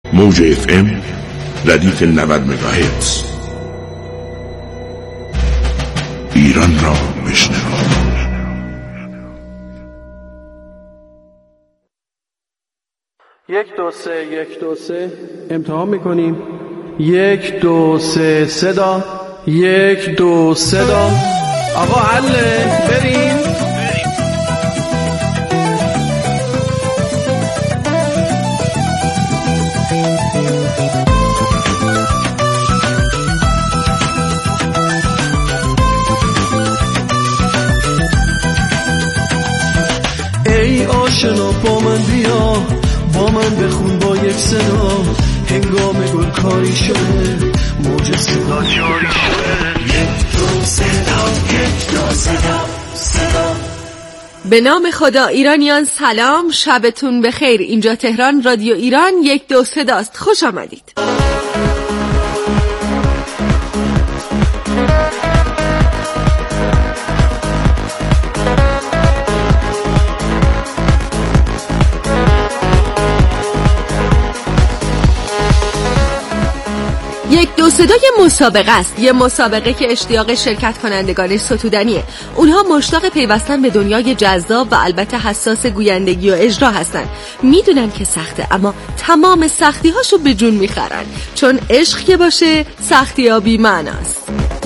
موج FM ردیف 90 مگاهرتز. ایران را بشنو. 1 2 3 1 2 3 امتحان میکنیم. 1 2 3 صدا. 1 2 صدا. آقا حله بریم. ای آشنا با من بیا، با من بخون با یک صدا، هنگام گل کاری شده، موج صدا جاری شده. 1 2 صدا، 1 2 صدا، صدا. به نام خدا. ایرانیان سلام، شبتون بخیر. اینجا تهران، رادیو ایران 1 2 صداست. خوش آمدید. یک دو صدا یه مسابقه است، یه مسابقه که اشتیاق شرکت کنندگان ستودنیه. اونها مشتاق پیوستن به دنیای جذاب و البته حساس گویندگی و اجرا هستن. میدونن که سخته، اما تمام سختی هاشو به جون میخرن، چون عشق که باشه سختی ها بی معناست.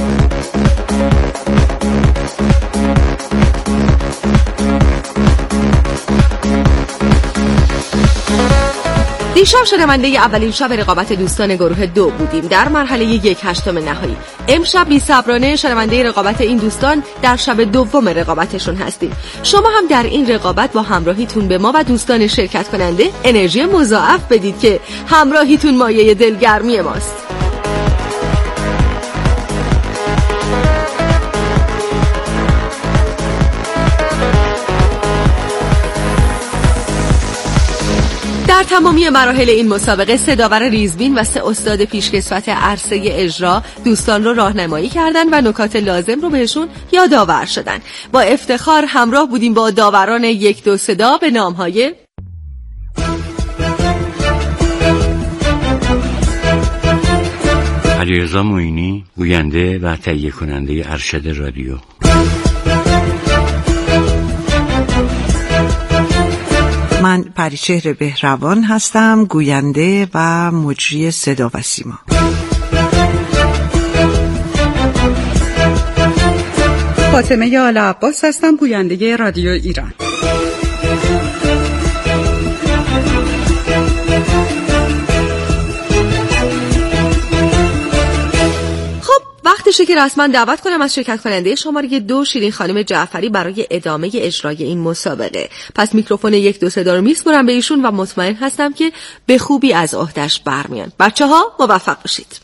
دیشب شنونده اولین شب رقابت دوستان گروه 2 بودیم در مرحله 1/8 نهایی. امشب بی‌صبرانه شنونده رقابت این دوستان در شب دوم رقابتشون هستیم. شما هم در این رقابت با همراهیتون به ما و دوستان شرکت کننده انرژی مضاعف بدید که همراهیتون مایه دلگرمی ماست. در تمامی مراحل این مسابقه 3 داور ریزبین و 3 استاد پیشکسوت عرصه اجرا دوستان رو راهنمایی کردن و نکات لازم رو بهشون یادآور شدن. با افتخار همراه بودیم با داوران 1 2 صدا به نام‌های علیرضا معینی، گوینده و تهیه کننده ارشد رادیو. من پریچهر بهروان هستم، گوینده و مجری صدا و سیما. فاطمه آل عباس هستم، گوینده رادیو ایران. وقتشه که رسما دعوت کنم از شرکت کننده شماره 2 شیرین خانم جعفری برای ادامه اجرای این مسابقه. پس میکروفون 1 2 صدا رو میسپرم به ایشون و مطمئن هستم که به خوبی از عهده‌اش برمیان. بچه‌ها موفق باشید.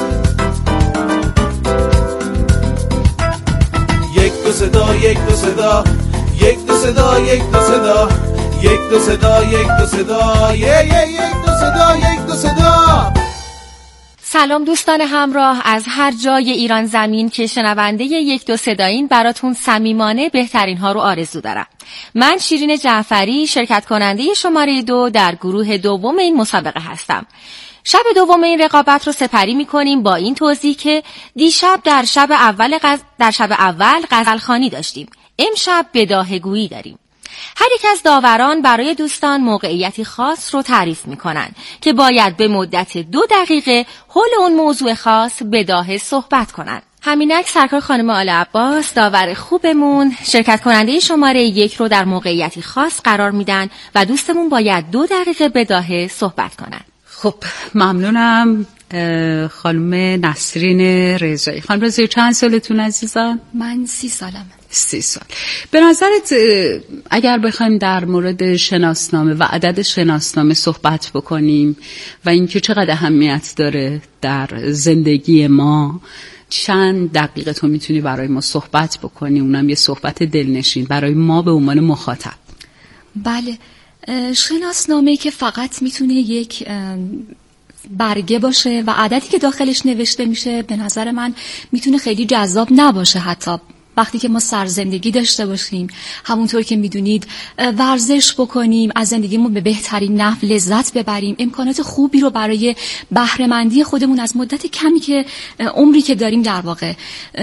1 2 صدا، 1 2 صدا، 1 2 صدا، 1 2 صدا، 1 2 صدا، 1 2 صدا، 1 2 صدا، 1 2 صدا. سلام دوستان همراه از هر جای ایران زمین که شنونده 1 2 صدایین، براتون صمیمانه بهترین ها رو آرزو دارم. من شیرین جعفری، شرکت کننده شماره 2 در گروه دوم این مسابقه هستم. شب دوم این رقابت رو سپری می‌کنیم با این توضیح که دیشب در شب اول غزلخوانی داشتیم. امشب بداهه‌گویی داریم. هر یک از داوران برای دوستان موقعیتی خاص رو تعریف میکنن که باید به مدت 2 دقیقه حول اون موضوع خاص بداهه صحبت کنن. همینک سرکار خانم آل عباس، داور خوبمون، شرکت کننده شماره 1 رو در موقعیتی خاص قرار میدن و دوستمون باید 2 دقیقه بداهه صحبت کنن. خب ممنونم. خانم نسرین رضایی. خانم رضایی چند سالتون عزیزان؟ من 30 سالم. 30 سال. به نظرت اگر بخوایم در مورد شناسنامه و عدد شناسنامه صحبت بکنیم و اینکه چقدر اهمیت داره در زندگی ما، چند دقیقه تو میتونی برای ما صحبت بکنی، اونم یه صحبت دلنشین برای ما به عنوان مخاطب؟ بله، شناسنامه که فقط میتونه یک برگه باشه و عددی که داخلش نوشته میشه به نظر من میتونه خیلی جذاب نباشه حتی وقتی که ما سرزندگی داشته باشیم، همونطور که میدونید ورزش بکنیم، از زندگیمون به بهترین نحو لذت ببریم، امکانات خوبی رو برای بهره‌مندی خودمون از مدت کمی که عمری که داریم در واقع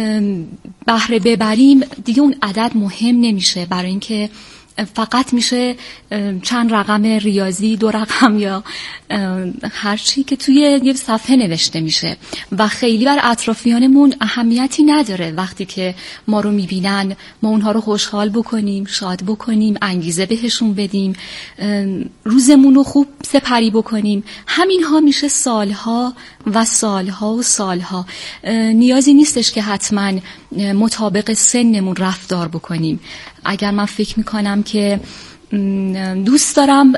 بهره ببریم، دیگه اون عدد مهم نمیشه، برای اینکه فقط میشه چند رقم ریاضی، 2 رقم یا هر چی که توی یه صفحه نوشته میشه و خیلی بر اطرافیانمون اهمیتی نداره. وقتی که ما رو میبینن ما اونها رو خوشحال بکنیم، شاد بکنیم، انگیزه بهشون بدیم، روزمون رو خوب سپری بکنیم، همین ها میشه سالها و سالها و سالها. نیازی نیستش که حتما مطابق سنمون رفتار بکنیم. اگر من فکر میکنم که دوست دارم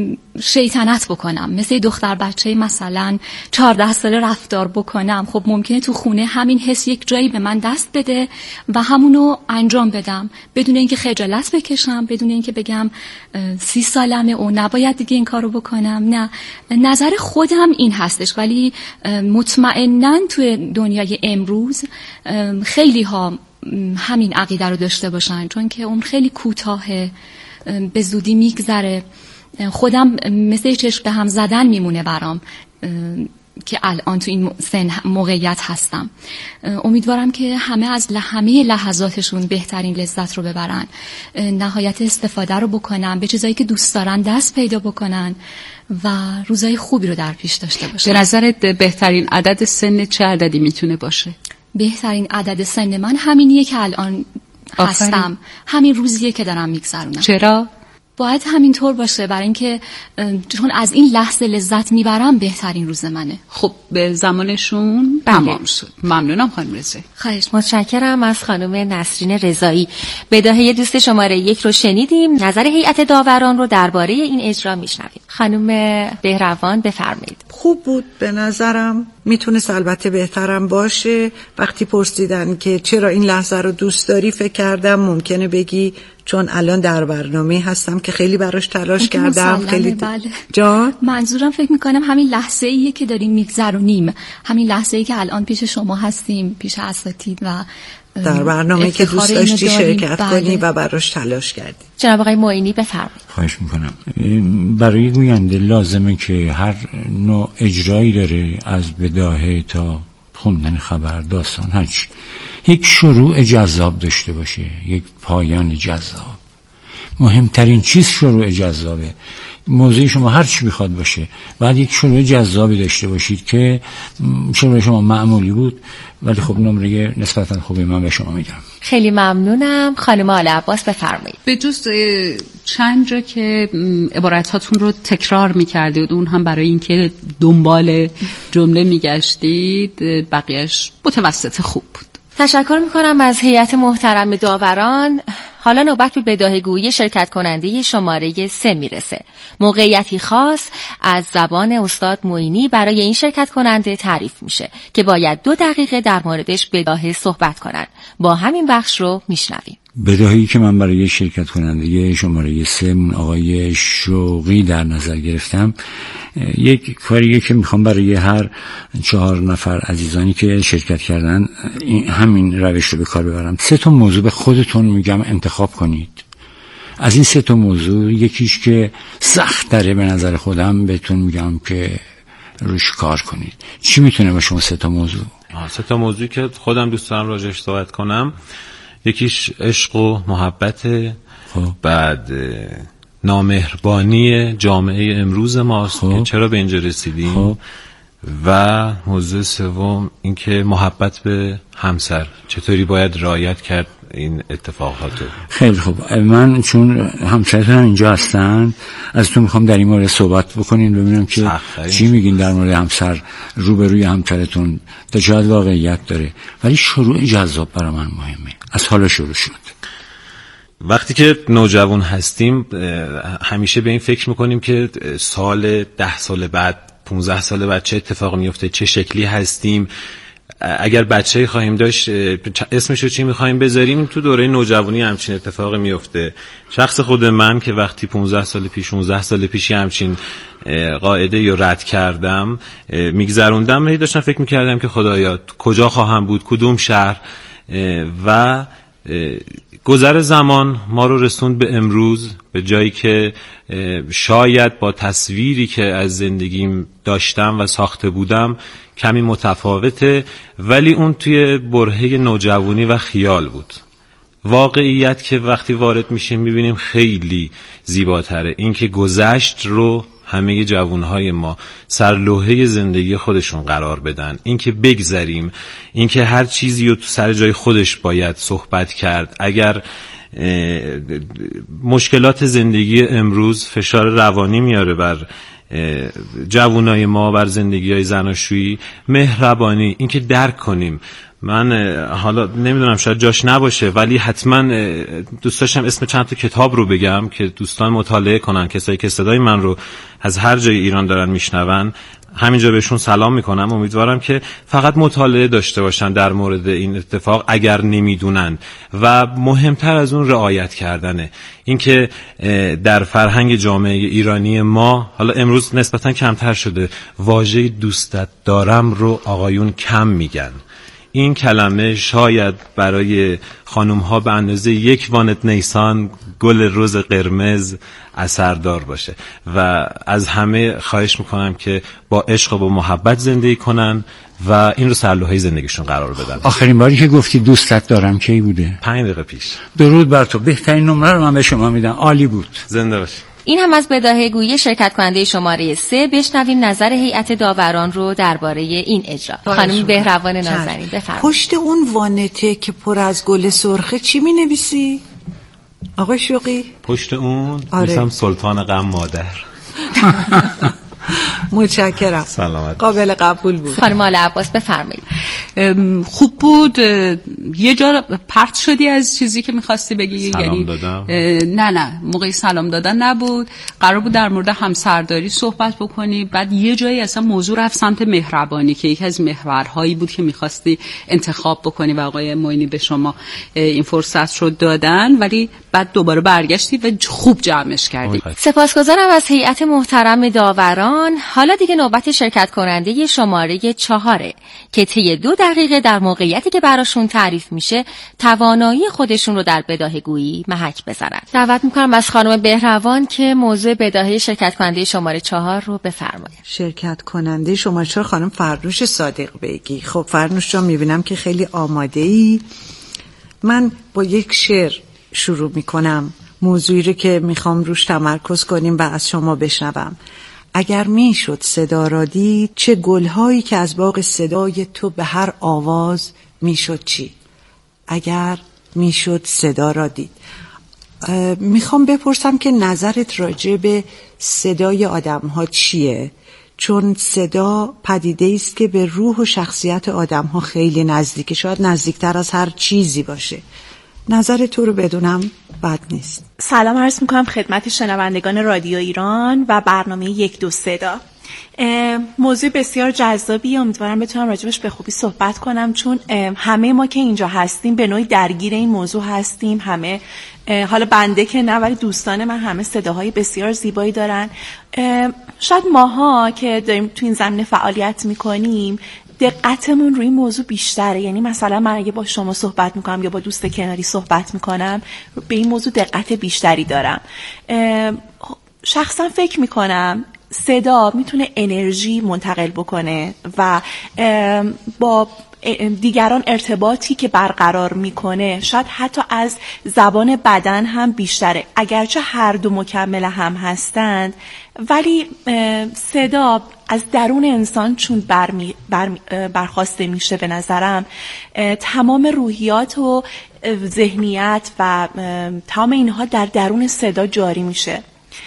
شیطنت بکنم، مثل دختر بچه مثلا 14 ساله رفتار بکنم، خب ممکنه تو خونه همین حس یک جایی به من دست بده و همونو انجام بدم بدون اینکه خجالت بکشم، بدون اینکه بگم 30 سالمه و نباید دیگه این کارو بکنم. نه، نظر خودم این هستش، ولی مطمئناً توی دنیای امروز خیلی ها همین عقیده رو داشته باشن، چون که اون خیلی کوتاهه، به زودی میگذره. خودم مثل چشم به هم زدن میمونه برام که الان تو این سن موقعیت هستم. امیدوارم که همه لحظاتشون بهترین لذت رو ببرن، نهایت استفاده رو بکنن، به چیزایی که دوست دارن دست پیدا بکنن و روزای خوبی رو در پیش داشته باشن. به نظرت بهترین عدد سن چه عددی میتونه باشه؟ بهترین عدد سن من همینیه که الان هستم، همین روزیه که دارم میگذرونم. چرا؟ باید همینطور باشه، برای اینکه چون از این لحظه لذت میبرم بهترین روز منه. خب به زمانشون تمام شد. ممنونم خانم رضایی. خواهش متشکرم از خانم نسرین رضایی. بداهه دوست شماره 1 رو شنیدیم، نظر هیئت داوران رو درباره این اجرا میشنویم. خانم بهروان بفرمایید. خوب بود به نظرم، میتونست البته بهترم باشه. وقتی پرسیدن که چرا این لحظه رو دوست داری، فکر کردم ممکنه بگی چون الان در برنامه هستم که خیلی براش تلاش کردم. خیلی بله. جان منظورم فکر میکنم همین لحظه ایه که داریم میگذرونیم، همین لحظه ای که الان پیش شما هستیم، پیش اساتید و در برنامه که دوست داشتی شرکت بله. کنی و براش تلاش کردی. جناب آقای معینی بفرمایید. خواهش میکنم. برای گوینده لازمه که هر نوع اجرایی داره، از بداهه تا خوندن خبر، داستان، هرچی، یک شروع جذاب داشته باشه، یک پایان جذاب. مهمترین چیز شروع جذابه. موضوع شما هر چی بخواد باشه، بعد یک شروع جذابی داشته باشید که شروع شما معمولی بود ولی خب نمره نسبتا خوبی من به شما میدم. خیلی ممنونم. خانم آل عباس بفرمایید. به جز چند جا که عبارتاتون رو تکرار میکردید، اون هم برای اینکه دنبال جمله میگشتید، بقیهش متوسط خوب بود. تشکر میکنم از هیئت محترم داوران. حالا نوبت به بداهه‌گویی شرکت کننده شماره 3 میرسه. موقعیتی خاص از زبان استاد معینی برای این شرکت کننده تعریف میشه که باید 2 دقیقه در موردش بداهه صحبت کنن. با همین بخش رو میشنویم. بداهه‌ای که من برای شرکت کننده شماره 3 آقای شوقی در نظر گرفتم، یک کاریه که میخوام برای هر 4 نفر عزیزانی که شرکت کردن همین روش رو به کار ببرم. 3 موضوع به خودتون میگم انتخاب کنید. از این 3 موضوع یکیش که سخت داره به نظر خودم بهتون میگم که روش کار کنید. چی میتونه باشه اون 3 موضوع؟ 3 موضوعی که خودم دوست دارم راجعش صحبت کنم، یکیش عشق و محبت، بعد نامهربانی جامعه امروز ماست که چرا به اینجا رسیدیم، و موضوع سوم اینکه محبت به همسر چطوری باید رعایت کرد این اتفاقاتو. خیلی خوب. من چون همسرتون هم اینجا هستن ازتون میخوام در این مورد صحبت بکنین، ببینم که چی میگین در مورد همسر، روبروی همسرتون تا چه حد واقعیت داره. ولی شروع جذاب برای من مهمه. از حالا شروع شد. وقتی که نوجوان هستیم همیشه به این فکر میکنیم که سال 10 سال بعد، 15 سال بعد چه اتفاقی میفته، چه شکلی هستیم، اگر بچه‌ای خواهیم داشت اسمشو چی میخوایم بذاریم. تو دوره نوجوانی همچین اتفاقی میفته. شخص خود من که وقتی 15 سال پیش 16 سال پیش همچین قاعده یا رد کردم میگذروندم، داشتم فکر میکردم که خدایا کجا خواهم بود، کدوم شهر، و گذر زمان ما رو رسوند به امروز، به جایی که شاید با تصویری که از زندگیم داشتم و ساخته بودم کمی متفاوته، ولی اون توی برهه نوجوانی و خیال بود. واقعیت که وقتی وارد میشیم میبینیم خیلی زیباتره. این که گذشت رو همه جوانهای ما سرلوحه زندگی خودشون قرار بدن، این که بگذریم، این که هر چیزی رو تو سر جای خودش باید صحبت کرد. اگر مشکلات زندگی امروز فشار روانی میاره بر جوانای ما، بر زندگی‌های زناشویی، مهربانی، این که درک کنیم. من حالا نمیدونم شاید جاش نباشه، ولی حتما دوست داشتم اسم چند تا کتاب رو بگم که دوستان مطالعه کنن. کسایی که صدای من رو از هر جای ایران دارن میشنون، همینجا بهشون سلام میکنم. امیدوارم که فقط مطالعه داشته باشن در مورد این اتفاق اگر نمیدونن، و مهمتر از اون رعایت کردنه. اینکه در فرهنگ جامعه ایرانی ما حالا امروز نسبتا کمتر شده، واژه دوستت دارم رو آقایون کم میگن. این کلمه شاید برای خانوم ها به اندازه یک وانت نیسان گل رز قرمز اثردار باشه، و از همه خواهش میکنم که با عشق و با محبت زندگی کنن و این رو سرلوحه زندگیشون قرار بدن. آخرین باری که گفتی دوستت دارم کی بوده؟ 5 دقیقه پیش. درود بر تو. بهترین نمره رو من به شما میدم. عالی بود. زنده باشی. این هم از بداهه گویی شرکت کننده شماره 3. بشنویم نظر هیئت داوران رو درباره این اجرا. خانم بهروان نازنین بفرمایید. پشت اون وانته که پر از گل سرخه چی می‌نویسی؟ آقای شوقی؟ پشت اون میسم سلطان غم مادر. متشکرم. سلامت. قابل قبول بود. خانم آل عباس بفرمایید. خوب بود. یه جا پرت شدی از چیزی که می‌خواستی بگی. سلام دادم. نه موقع سلام دادن نبود. قرار بود در مورد همسرداری صحبت بکنی، بعد یه جایی اصلا موضوع رفت سمت مهربانی که یکی از محورهایی بود که می‌خواستی انتخاب بکنی و آقای معینی به شما این فرصت رو دادن، ولی بعد دوباره برگشتی و خوب جمعش کردی. سپاسگزارم از هیئت محترم داوران. حالا دیگه نوبت شرکت کننده شماره 4 که طی 2 دقیقه در موقعیتی که براشون تعریف میشه توانایی خودشون رو در بداهه گویی محک بزنن. دعوت میکنم از خانم بهروان که موضوع بداهه شرکت کننده شماره 4 رو بفرمایید. شرکت کننده شماره 4 خانم فرنوش صادق بیگی. خب فرنوش جان میبینم که خیلی آماده ای. من با یک شعر شروع میکنم، موضوعی رو که میخوام روش تمرکز کنیم و از شما بشنوم. اگر میشد صدا را دید، چه گلهایی که از باغ صدای تو به هر آواز میشد چی؟ اگر میشد صدا را دید. میخوام بپرسم که نظرت راجع به صدای آدم ها چیه؟ چون صدا پدیده است که به روح و شخصیت آدم ها خیلی نزدیکه، شاید نزدیکتر از هر چیزی باشه. نظر تو رو بدونم بد نیست. سلام عرض میکنم خدمت شنوندگان رادیو ایران و برنامه 1 2 صدا. موضوع بسیار جذابی، امیدوارم بتونم راجبش به خوبی صحبت کنم، چون همه ما که اینجا هستیم به نوعی درگیر این موضوع هستیم. همه، حالا بنده که نه ولی دوستان من همه صداهای بسیار زیبایی دارن. شاید ماها که داریم تو این زمینه فعالیت میکنیم دقتمون روی موضوع بیشتره. یعنی مثلا من اگه با شما صحبت میکنم یا با دوست کناری صحبت میکنم به این موضوع دقت بیشتری دارم. شخصا فکر میکنم صدا میتونه انرژی منتقل بکنه و با دیگران ارتباطی که برقرار میکنه شاید حتی از زبان بدن هم بیشتره، اگرچه هر دو مکمل هم هستند، ولی صدا از درون انسان چون برخواسته میشه به نظرم تمام روحیات و ذهنیت و تمام اینها در درون صدا جاری میشه.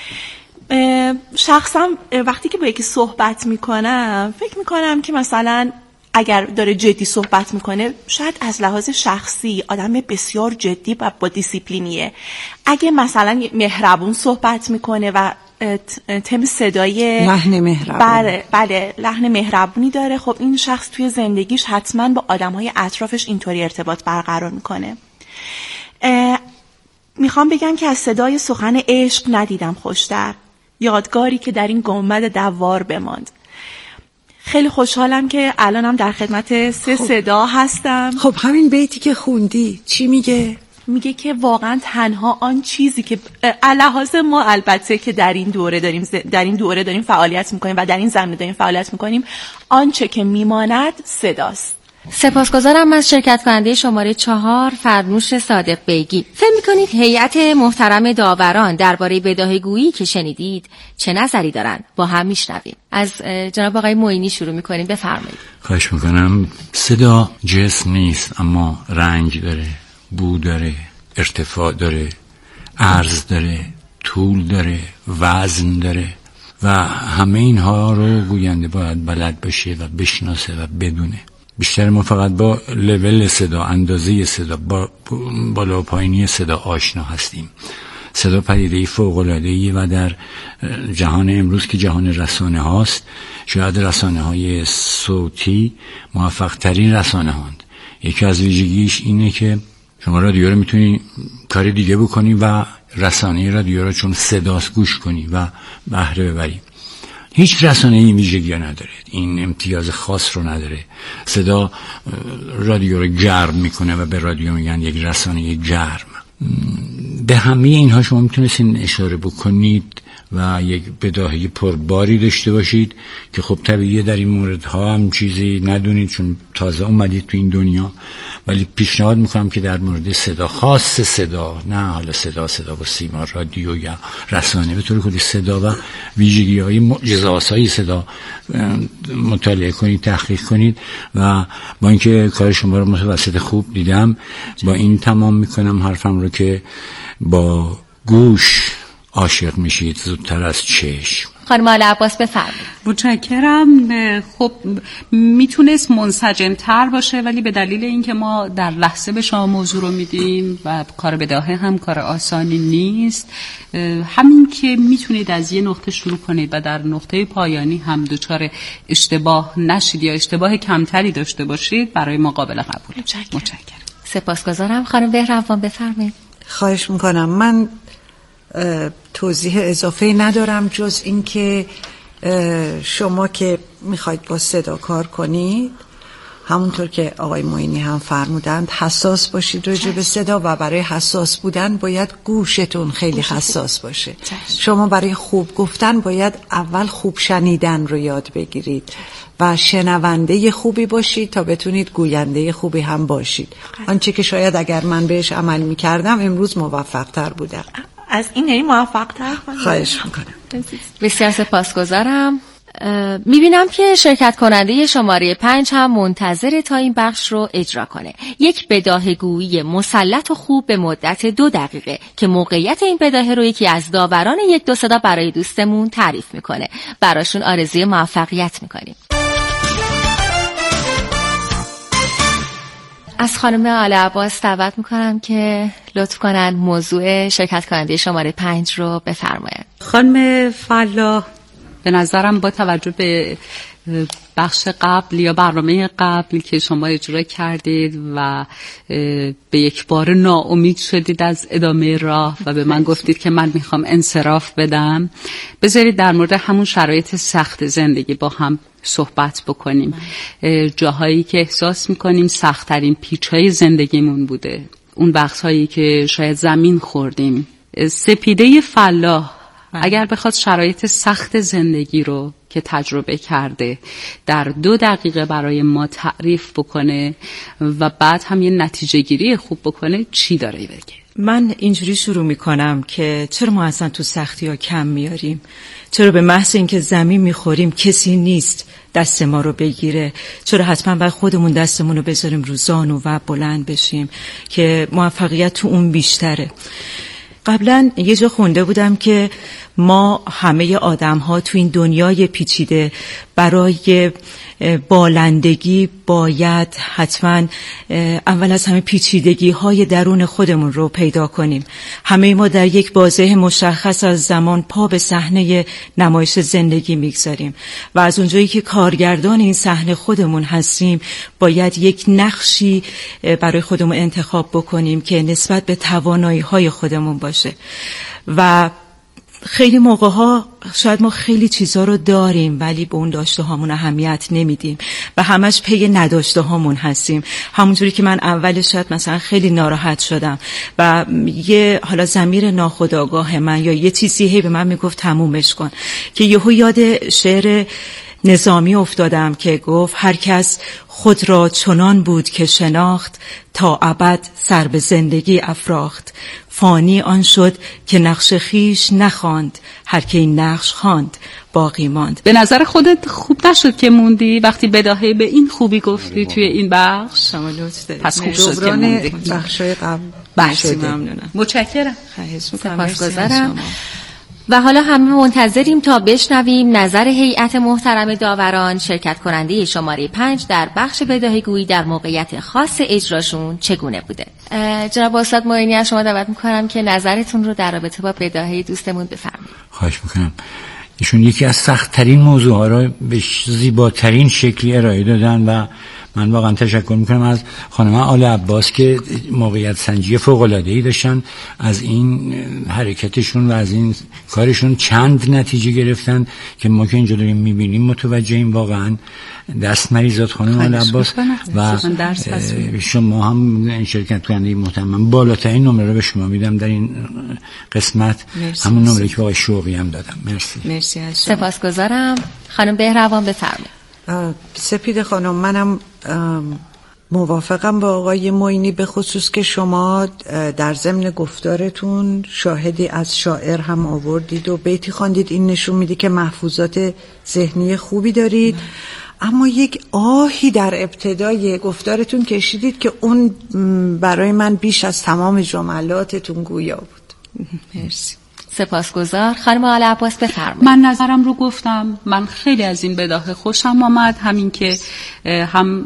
شخصا وقتی که با یکی صحبت میکنم فکر میکنم که مثلا اگر داره جدی صحبت میکنه شاید از لحاظ شخصی آدم بسیار جدی و با دیسیپلینیه. اگه مثلا مهربون صحبت میکنه و تم صدای لحن مهربون، بله لحن مهربونی داره، خب این شخص توی زندگیش حتما با آدمهای اطرافش اینطوری ارتباط برقرار میکنه. میخوام بگم که از صدای سخن عشق ندیدم خوشتر، یادگاری که در این گنبد دوار بماند. خیلی خوشحالم که الانم در خدمت 3 صدا هستم. خب همین بیتی که خوندی چی میگه؟ میگه که واقعا تنها آن چیزی که لحاظ ما البته که در این دوره داریم فعالیت میکنیم و در این زمینه داریم فعالیت میکنیم، آنچه که میماند صداست. سپاسگزارم از شرکت کننده شماره 4 فرنوش صادق بیگی. فکر می‌کنید هیئت محترم داوران درباره بداهه‌گویی که شنیدید چه نظری دارن؟ با هم میشنویم. از جناب آقای معینی شروع می‌کنیم، بفرمایید. خواهش می‌کنم. صدا جسم نیست، اما رنگ داره، بو داره، ارتفاع داره، عرض داره، طول داره، وزن داره و همه اینها رو گوینده باید بلد باشه و بشناسه و بدونه. بیشتر ما فقط با لول صدا، اندازه صدا، با بالا و پایینی صدا آشنا هستیم. صدا پدیده‌ای فوق‌العاده‌ای و در جهان امروز که جهان رسانه هاست، شاید رسانه های صوتی موفق ترین رسانه هاند. یکی از ویژگیش اینه که شما رادیو رو میتونی کاری دیگه بکنی و رسانه رادیو رو چون صداست گوش کنی و بهره ببری. هیچ رسانه این ویژگی نداره، این امتیاز خاص رو نداره. صدا رادیو رو گرم میکنه و به رادیو میگن یک رسانه گرم. به همه اینها شما میتونستین اشاره بکنید و یک بداهه پرباری داشته باشید که خب طبیعیه در این موردها هم چیزی ندونید چون تازه اومدید تو این دنیا، ولی پیشنهاد میکنم که در مورد صدا، خاص صدا، نه حالا صدا با سیما، رادیو یا رسانه، به طور کلی صدا و ویژگی‌های معجزه‌آسای صدا مطالعه کنید، تحقیق کنید و با اینکه کار شما رو متوسط خوب دیدم، با این تمام میکنم حرفم رو که با گوش عاشق میشید زودتر از چشم. خانم آل عباس بفرمایید. متشکرم. خب میتونست منسجم‌تر باشه، ولی به دلیل اینکه ما در لحظه به شما موضوع رو میدیم و کار بداهه هم کار آسانی نیست، همین که میتونید از یه نقطه شروع کنید و در نقطه پایانی هم دچار اشتباه نشید یا اشتباه کمتری داشته باشید، برای ما قابل قبول. متشکرم. سپاسگزارم. خانم بهروان بفرمایید. خواهش میکنم. من توضیح اضافه ندارم جز این که شما که میخواید با صدا کار کنید، همونطور که آقای معینی هم فرمودند، حساس باشید راجع به صدا و برای حساس بودن باید گوشتون خیلی حساس باشه. شما برای خوب گفتن باید اول خوب شنیدن رو یاد بگیرید و شنونده خوبی باشید تا بتونید گوینده خوبی هم باشید. آنچه که شاید اگر من بهش عمل میکردم امروز موفق تر بودم. از این موفق تر کنم. خواهش میکنم. بسیار سپاسگزارم. میبینم که شرکت کننده شماره 5 هم منتظر تا این بخش رو اجرا کنه. یک بداهه‌گویی مسلط و خوب به مدت 2 دقیقه که موقعیت این بداهه رو یکی از داوران 1 2 صدا برای دوستمون تعریف میکنه. براشون آرزوی موفقیت میکنیم. از خانم آل عباس دعوت میکنم که لطف کنند موضوع شرکت کننده شماره 5 رو بفرمایند. خانم فلاح، به نظرم با توجه به بخش قبل یا برنامه قبل که شما اجرا کردید و به یک بار ناامید شدید از ادامه راه و به من گفتید که من میخوام انصراف بدم، بذارید در مورد همون شرایط سخت زندگی با هم صحبت بکنیم. جاهایی که احساس میکنیم سخت‌ترین پیچ‌های زندگیمون بوده، اون بخش‌هایی که شاید زمین خوردیم. سپیده فلاح اگر بخواد شرایط سخت زندگی رو که تجربه کرده در 2 دقیقه برای ما تعریف بکنه و بعد هم یه نتیجه گیری خوب بکنه، چی داره بگه؟ من اینجوری شروع میکنم که چرا ما اصلا تو سختی ها کم میاریم؟ چرا به محض اینکه زمین میخوریم کسی نیست دست ما رو بگیره؟ چرا حتما باید خودمون دستمون رو بذاریم رو زانو و بلند بشیم که موفقیت تو اون بیشتره؟ قبلا یه جا خونده بودم که ما همه آدم ها تو این دنیای پیچیده برای بالندگی باید حتما اول از همه پیچیدگی های درون خودمون رو پیدا کنیم. همه ما در یک بازه مشخص از زمان پا به صحنه نمایش زندگی میگذاریم و از اونجایی که کارگردان این صحنه خودمون هستیم باید یک نقشی برای خودمون انتخاب بکنیم که نسبت به توانایی های خودمون باشه و خیلی موقع ها شاید ما خیلی چیزا رو داریم ولی به اون داشته هامون اهمیت نمیدیم و همش پی نداشته هامون هستیم. همونجوری که من اولش شاید مثلا خیلی ناراحت شدم و یه حالا ضمیر ناخودآگاه من یا یه چیزی هی به من میگفت تمومش کن، که یهو یاد شعر نظامی افتادم که گفت هر کس خود را چنان بود که شناخت، تا ابد سر به زندگی افراخت. فانی آن شد که نقش خیش نخواند، هر که این نقش خواند باقی ماند. به نظر خودت خوب نشد که موندی وقتی بداهه به این خوبی گفتی توی این بخش؟ شما لطف دارید. پس خوب شد که موندی. بخشای قبل. بله ممنونم. متشکرم. سپاسگزارم. و حالا همه منتظریم تا بشنویم نظر هیئت محترم داوران شرکت کننده شماره 5 در بخش بداهه‌گویی در موقعیت خاص اجراشون چگونه بوده. جناب استاد معینی از شما دعوت میکنم که نظرتون رو در رابطه با بداهه دوستمون بفرمایید. خواهش میکنم. ایشون یکی از سخت‌ترین موضوعها را به زیباترین شکلی ارائه دادن و من واقعا تشکر میکنم از خانم آل عباس که موقعیت سنجی فوق‌العاده‌ای داشتن. از این حرکتشون و از این کارشون چند نتیجه گرفتن که ما که اینجا داریم میبینیم متوجهیم. واقعا دست مریضات خانم آل عباس و شما هم شرکت کننده محترم. من بالاترین نمره رو به شما میدم در این قسمت، همون نمره که آقای شوقی هم دادم. مرسی از شما. سپاسگزارم. خانم بهروان بفرمایید. سپید خانم، منم موافقم با آقای معینی، به خصوص که شما در ضمن گفتارتون شاهدی از شاعر هم آوردید و بیتی خواندید. این نشون میده که محفوظات ذهنی خوبی دارید. اما یک آهی در ابتدای گفتارتون کشیدید که اون برای من بیش از تمام جملاتتون گویا بود. مرسی. سپاسگزار. خانم آل عباس بفرمایید. من نظرم رو گفتم. من خیلی از این بداهه خوشم آمد، همین که هم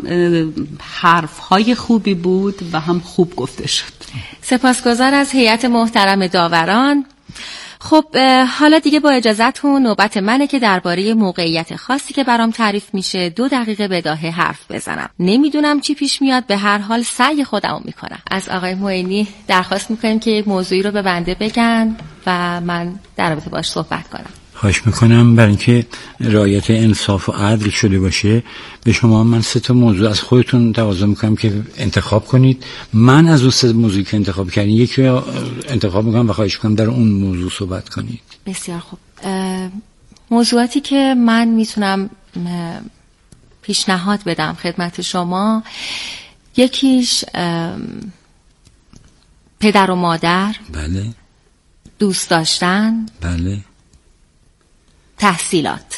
حرفهای خوبی بود و هم خوب گفته شد. سپاسگزار از هیئت محترم داوران. خب حالا دیگه با اجازهتون نوبت منه که درباره موقعیت خاصی که برام تعریف میشه 2 دقیقه بداهه حرف بزنم. نمیدونم چی پیش میاد، به هر حال سعی خودمو میکنم. از آقای معینی درخواست میکنیم که یک موضوعی رو به بنده بگن و من در رابطه باش صحبت کنم. خواهش میکنم. برای اینکه رعایت انصاف و عدل شده باشه به شما من 3 موضوع از خودتون تقاضا میکنم که انتخاب کنید. من از اون 3 موضوعی که انتخاب کردین یکی رو انتخاب میکنم و خواهش میکنم در اون موضوع صحبت کنید. بسیار خوب. موضوعاتی که من میتونم پیشنهاد بدم خدمت شما، یکیش پدر و مادر. بله. دوست داشتن. بله. تحصیلات.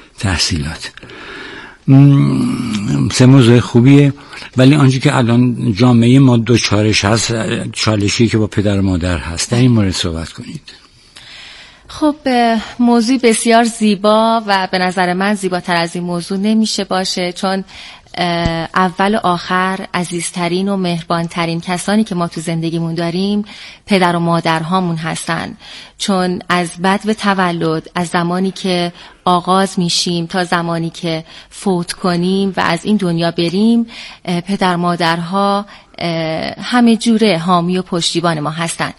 3 موضوع خوبیه، ولی آنچه که الان جامعه ما دوچارش هست، چالشی که با پدر و مادر هست، در این مورد صحبت کنید. خب موضوع بسیار زیبا و به نظر من زیباتر از این موضوع نمیشه باشه، چون اول و آخر عزیزترین و مهربانترین کسانی که ما تو زندگیمون داریم پدر و مادرهامون هستن. چون از بدو تولد، از زمانی که آغاز میشیم تا زمانی که فوت کنیم و از این دنیا بریم، پدر مادرها همه جوره حامی و پشتیبان ما هستن.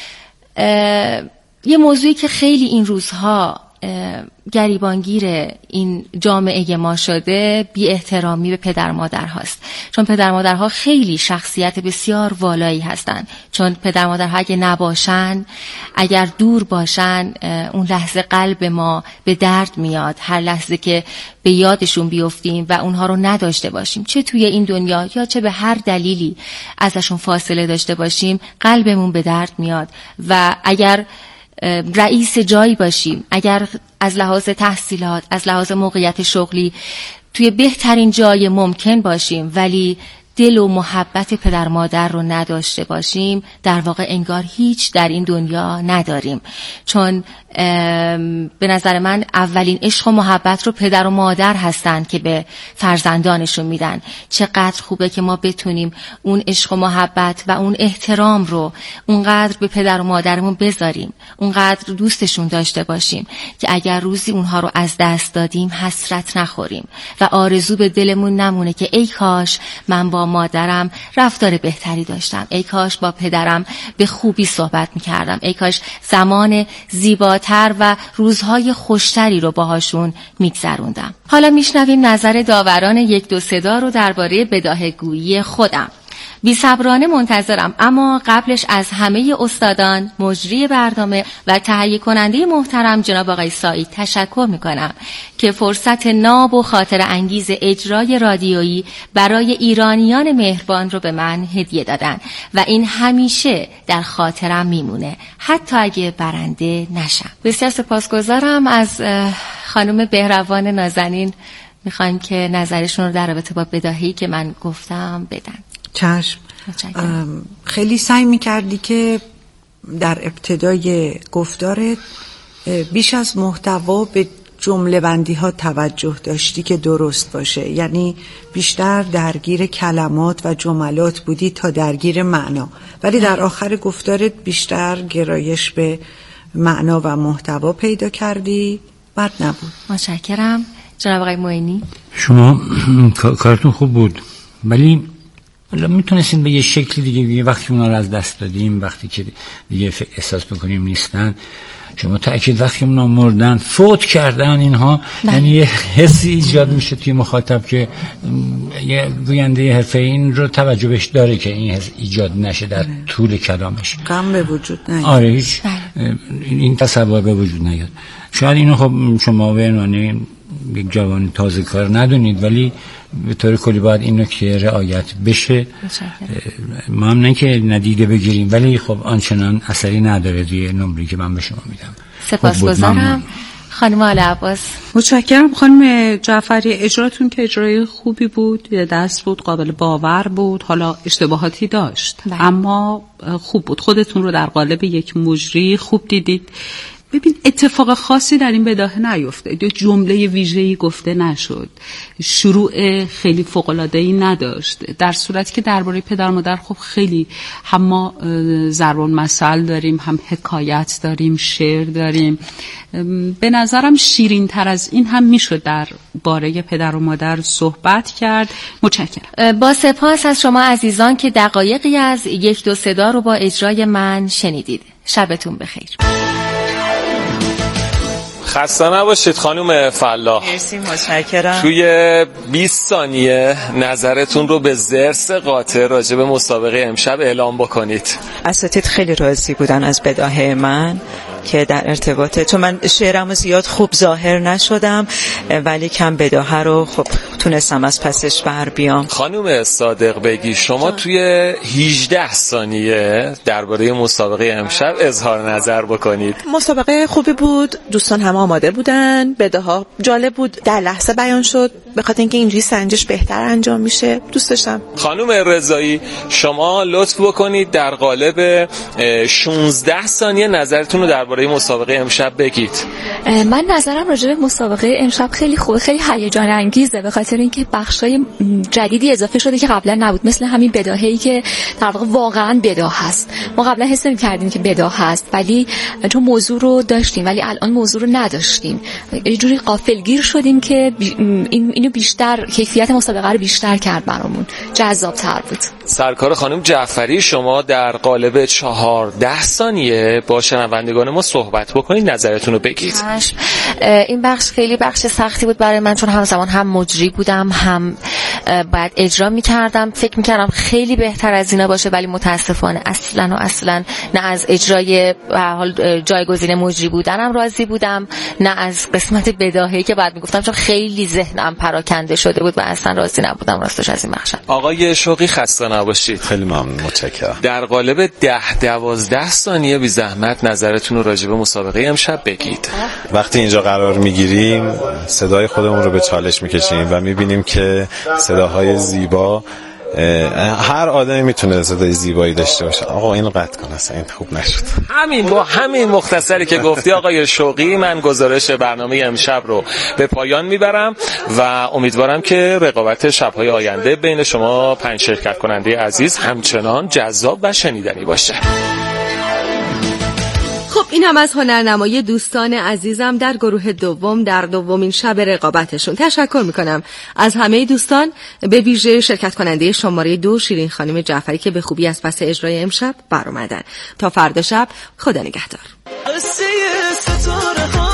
یه موضوعی که خیلی این روزها گریبانگیر این جامعه ما شده، بی احترامی به پدر مادر هاست. چون پدر مادرها خیلی شخصیت بسیار والایی هستن. چون پدر مادرها اگه نباشن، اگر دور باشن، اون لحظه قلب ما به درد میاد. هر لحظه که به یادشون بیفتیم و اونها رو نداشته باشیم، چه توی این دنیا یا چه به هر دلیلی ازشون فاصله داشته باشیم، قلبمون به درد میاد. و اگر رئیس جایی باشیم، اگر از لحاظ تحصیلات، از لحاظ موقعیت شغلی توی بهترین جای ممکن باشیم، ولی دل و محبت پدر مادر رو نداشته باشیم، در واقع انگار هیچ در این دنیا نداریم. چون به نظر من اولین عشق و محبت رو پدر و مادر هستن که به فرزندانشون میدن. چقدر خوبه که ما بتونیم اون عشق و محبت و اون احترام رو اونقدر به پدر و مادرمون بذاریم، اونقدر دوستشون داشته باشیم که اگر روزی اونها رو از دست دادیم حسرت نخوریم و آرزو به دلمون نمونه که ای کاش من با با مادرم رفتار بهتری داشتم. ای کاش با پدرم به خوبی صحبت میکردم. ای کاش زمان زیباتر و روزهای خوشتری رو باهاشون میگذروندم. حالا میشنویم نظر داوران 1 2 صدا رو درباره بداهه‌گویی خودم. بی‌صبرانه منتظرم، اما قبلش از همه استادان، مجری برنامه و تهیه کننده محترم جناب آقای سعید تشکر میکنم که فرصت ناب و خاطر انگیز اجرای رادیویی برای ایرانیان مهربان رو به من هدیه دادن و این همیشه در خاطرم میمونه، حتی اگه برنده نشم. بسیار سپاسگزارم. از خانم بهروان نازنین میخوایم که نظرشون رو در رابطه با بداهه‌ای که من گفتم بدن. چشم. خیلی سعی میکردی که در ابتدای گفتارت بیش از محتوا به جمله بندی ها توجه داشتی که درست باشه، یعنی بیشتر درگیر کلمات و جملات بودی تا درگیر معنا، ولی در آخر گفتارت بیشتر گرایش به معنا و محتوا پیدا کردی. بد نبود. متشکرم. جناب آقای معینی، شما کارتون خوب بود، ولی میتونستین به یه شکل دیگه وقتی اونا رو از دست دادیم، وقتی که دیگه احساس بکنیم نیستن، شما تأکید وقتی اونا مردن، فوت کردن، اینها یعنی یه حسی ایجاد میشه توی مخاطب که یه گوینده حرفه‌ای این رو توجه بهش داره که این حس ایجاد نشه در طول کلامش، غم به وجود نیاد. آره، هیچ این تصور به وجود نیاد. شاید اینو خب شما به عنوان یک جوان تازه کار ندونید، ولی به طور کلی باید اینو که رعایت بشه. ما هم نه که ندیده بگیریم، ولی خب آنچنان اثری نداره دیگه نمری که من به شما میدم. سپاسگزارم. خانم آل عباس. متشکرم خانم جعفری. اجراتون که اجرای خوبی بود، یه دست بود، قابل باور بود، حالا اشتباهاتی داشت اما خوب بود. خودتون رو در قالب یک مجری خوب دیدید. ببین اتفاق خاصی در این بداهه نیفتاد، یه جمله ویژه‌ای گفته نشد، شروع خیلی فوق‌العاده‌ای نداشت، در صورتی که درباره پدر مادر خب خیلی هم ما ضرب المثل داریم، هم حکایت داریم، شعر داریم. به نظرم شیرین تر از این هم میشد درباره پدر و مادر صحبت کرد. متشکرم. با سپاس از شما عزیزان که دقایقی از 1 2 صدا رو با اجرای من شنیدید. شبتون بخیر. خسته نباشید خانم فلاح. مرسی، متشکرم. توی 20 ثانیه نظرتون رو به ضرس قاطع راجع به مسابقه امشب اعلام بکنید. اساتید خیلی راضی بودن از بداهه من که در ارتباط، چون من شعرم زیاد خوب ظاهر نشدم ولی کم بداهه رو خب تونستم از پسش بر بیام. خانم صادق بگی، شما توی 18 ثانیه درباره مسابقه امشب اظهار نظر بکنید. مسابقه خوبی بود، دوستان هم آماده بودن، بداها جالب بود، در لحظه بیان شد، به خاطر اینکه اینجوری سنجش بهتر انجام میشه. دوست داشتم. خانم رضایی، شما لطف بکنید در قالب 16 ثانیه نظرتون رو درباره مسابقه امشب بگید. من نظرم راجع به مسابقه امشب خیلی خوبه، خیلی هیجان انگیزه، به خاطر اینکه بخشای جدیدی اضافه شده که قبلا نبود، مثل همین بداهه‌ای که در واقع واقعا بداهه است. ما قبلا حس نمی‌کردیم که بداهه است، ولی چون موضوع رو داشتیم ولی الان موضوع رو نداشتیم، یه جوری غافلگیر شدیم که اینو بیشتر، کیفیت مسابقه رو بیشتر کرد، برامون جذاب‌تر بود. سرکار خانم جعفری، شما در قالب 14 ثانیه با شنوندگان ما صحبت بکنید، نظرتون رو بگید. این بخش خیلی بخش سختی بود برای من، چون همزمان هم مجری بودم هم بعد اجرا می‌کردم. فکر می‌کردم خیلی بهتر از اینا باشه، ولی متاسفانه اصلا نه از اجرای حال جایگزین مجری بودنم راضی بودم، نه از قسمت بداهه‌ای که بعد میگفتم، چون خیلی ذهنم پراکنده شده بود و اصلا راضی نبودم راستش از این مخشب. آقای شوقی خسته نباشید. خیلی ممنون، متشکرم. در قالب 10-12 ثانیه بی زحمت نظرتون رو راجع به مسابقه امشب بگید. وقتی اینجا قرار میگیریم صدای خودمون رو به چالش میکشیم و میبینیم که صداهای زیبا، هر آدمی میتونه صدای زیبایی داشته باشه. آقا اینو قطع کن، اصلا این خوب نشد. با همین مختصری که گفتی آقای شوقی، من گزارش برنامه امشب رو به پایان میبرم و امیدوارم که رقابت شب‌های آینده بین شما 5 شرکت کننده عزیز همچنان جذاب و شنیدنی باشه. خب این هم از هنرنمای دوستان عزیزم در گروه دوم در دومین شب رقابتشون. تشکر میکنم از همه دوستان، به ویژه شرکت کننده شماره 2 شیرین خانم جعفری که به خوبی از پس اجرای امشب برآمدن. تا فردا شب، خدا نگهدار.